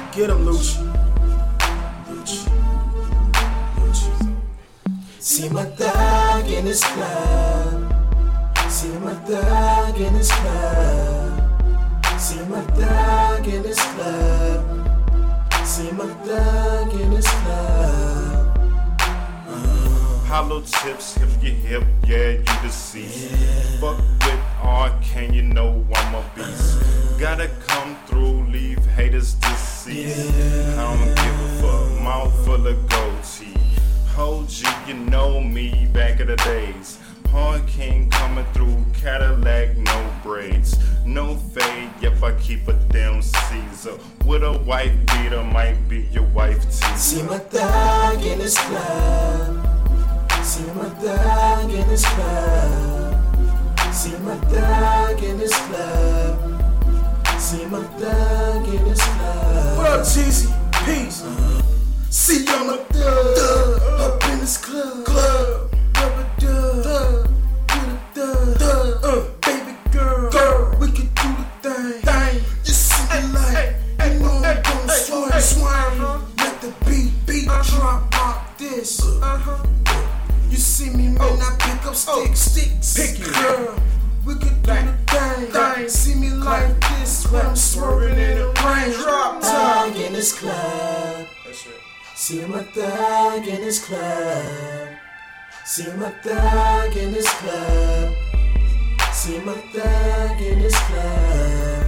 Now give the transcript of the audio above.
Get him, Lucci. See my thug in his club. See my thug in his club. See my thug in his club. See my thug in his club. Hollow tips, if you hip, yeah, you deceased. Fuck with Arcane, you know I'm a beast. Gotta come through, leave haters deceased. I don't give a fuck, mouth full of goatee. Hold you know me back in the days. Arcane coming through, Cadillac, no braids. No fade, yep, I keep a damn Caesar. With a wife beater, might be your wife teaser. See my thug in his club. See my thug in his club. See my thug in his club. See my thug in his club. What up, Jeezy? Peace. See I'm a thug up in this club. Rubber dub. Baby girl, we can do the thing. You see me like, you know I'm gon' swing. Let the beat drop like this. You see me, man, I pick up sticks. Girl, we can do the thing. See me like this when I'm swerving in the rain. Drop thug in his club. See my thug in his club. See my thug in his club. See my thug in his club.